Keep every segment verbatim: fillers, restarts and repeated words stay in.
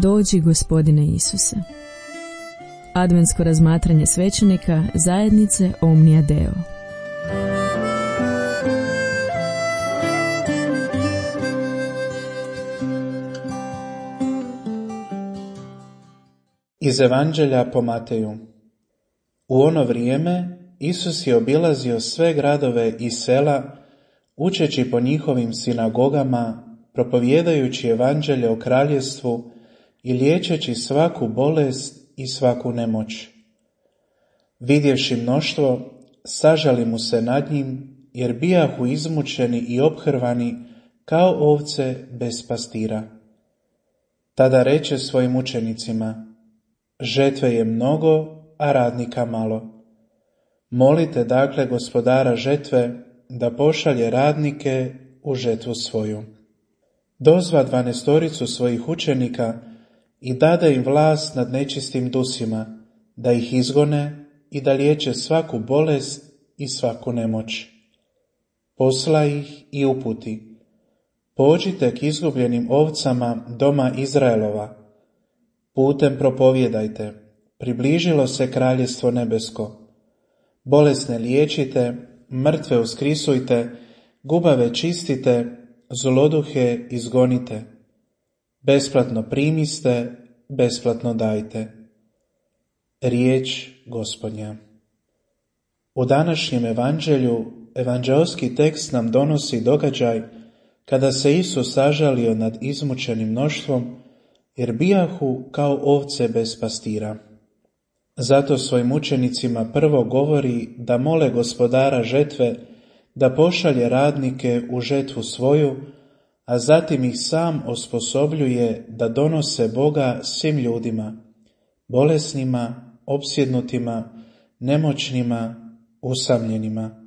Dođi, Gospodine Isuse. Adventsko razmatranje svećenika zajednice Omnia Deo. Iz Evanđelja po Mateju. U ono vrijeme Isus je obilazio sve gradove i sela, učeći po njihovim sinagogama, propovijedajući evanđelje o kraljevstvu i liječeći svaku bolest i svaku nemoć. Vidjevši mnoštvo, sažali mu se nad njim, jer bijahu izmučeni i ophrvani kao ovce bez pastira. Tada reče svojim učenicima: žetve je mnogo, a radnika malo. Molite dakle gospodara žetve da pošalje radnike u žetvu svoju. Dozva dvanaestoricu svojih učenika i dade im vlast nad nečistim dusima, da ih izgone i da liječe svaku bolest i svaku nemoć. Posla ih i uputi: pođite k izgubljenim ovcama doma Izraelova. Putem propovjedajte: približilo se kraljevstvo nebesko. Bolesne liječite, mrtve uskrisujte, gubave čistite, zloduhe izgonite. Besplatno primiste, besplatno dajte. Riječ Gospodnja. U današnjem evanđelju evanđeoski tekst nam donosi događaj kada se Isus sažalio nad izmučenim mnoštvom, jer bijahu kao ovce bez pastira. Zato svojim učenicima prvo govori da mole gospodara žetve da pošalje radnike u žetvu svoju, a zatim ih sam osposobljuje da donose Boga svim ljudima, bolesnima, opsjednutima, nemoćnima, usamljenima.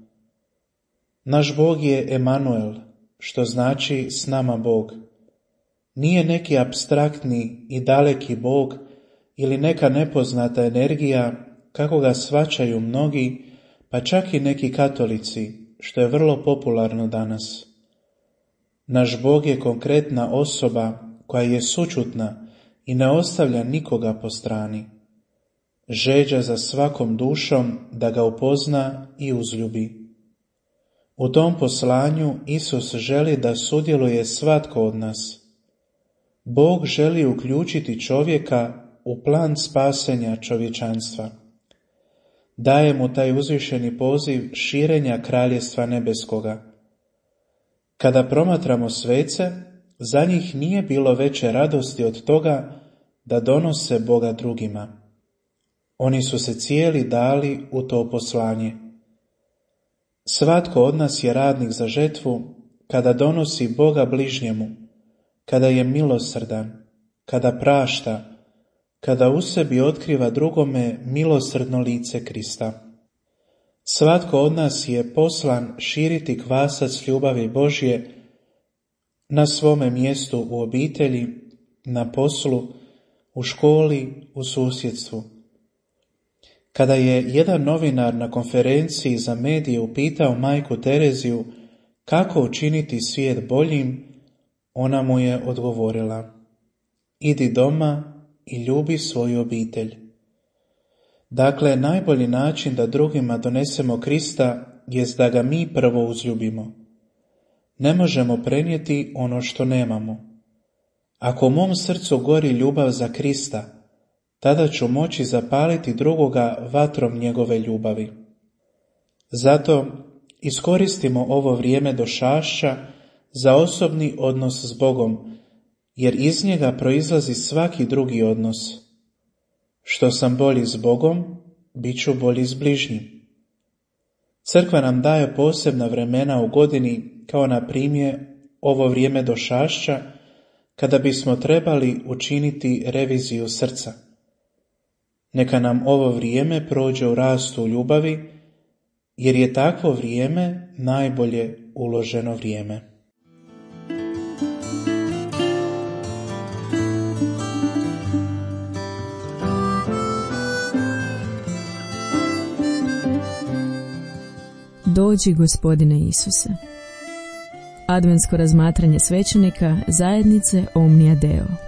Naš Bog je Emanuel, što znači s nama Bog. Nije neki apstraktni i daleki Bog ili neka nepoznata energija, kako ga shvaćaju mnogi, pa čak i neki katolici, što je vrlo popularno danas. Naš Bog je konkretna osoba koja je sućutna i ne ostavlja nikoga po strani. Žeđa za svakom dušom da ga upozna i uzljubi. U tom poslanju Isus želi da sudjeluje svatko od nas. Bog želi uključiti čovjeka u plan spasenja čovječanstva. Daje mu taj uzvišeni poziv širenja kraljevstva nebeskoga. Kada promatramo svece, za njih nije bilo veće radosti od toga da donose Boga drugima. Oni su se cijeli dali u to poslanje. Svatko od nas je radnik za žetvu kada donosi Boga bližnjemu, kada je milosrdan, kada prašta, kada u sebi otkriva drugome milosrdno lice Krista. Svatko od nas je poslan širiti kvasac ljubavi Božje na svome mjestu u obitelji, na poslu, u školi, u susjedstvu. Kada je jedan novinar na konferenciji za medije upitao majku Tereziju kako učiniti svijet boljim, ona mu je odgovorila: idi doma i ljubi svoju obitelj. Dakle, najbolji način da drugima donesemo Krista jest da ga mi prvo uzljubimo. Ne možemo prenijeti ono što nemamo. Ako u mom srcu gori ljubav za Krista, tada ću moći zapaliti drugoga vatrom njegove ljubavi. Zato iskoristimo ovo vrijeme došašća za osobni odnos s Bogom, jer iz njega proizlazi svaki drugi odnos. Što sam bolji s Bogom, bit ću bolji s bližnjim. Crkva nam daje posebna vremena u godini, kao na primjer ovo vrijeme došašća, kada bismo trebali učiniti reviziju srca. Neka nam ovo vrijeme prođe u rastu ljubavi, jer je takvo vrijeme najbolje uloženo vrijeme. Dođi, Gospodine Isuse. Adventsko razmatranje svećenika zajednice Omnia Deo.